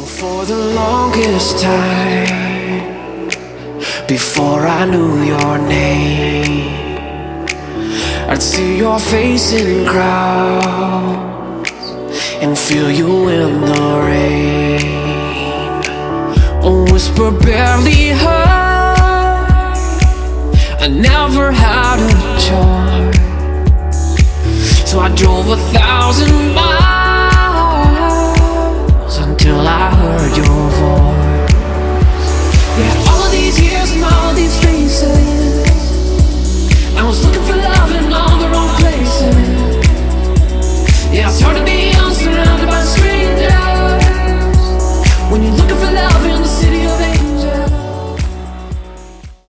For the longest time, before I knew your name, I'd see your face in crowds and feel you in the rain. A whisper barely heard, I never had a choice, so I drove 1,000 miles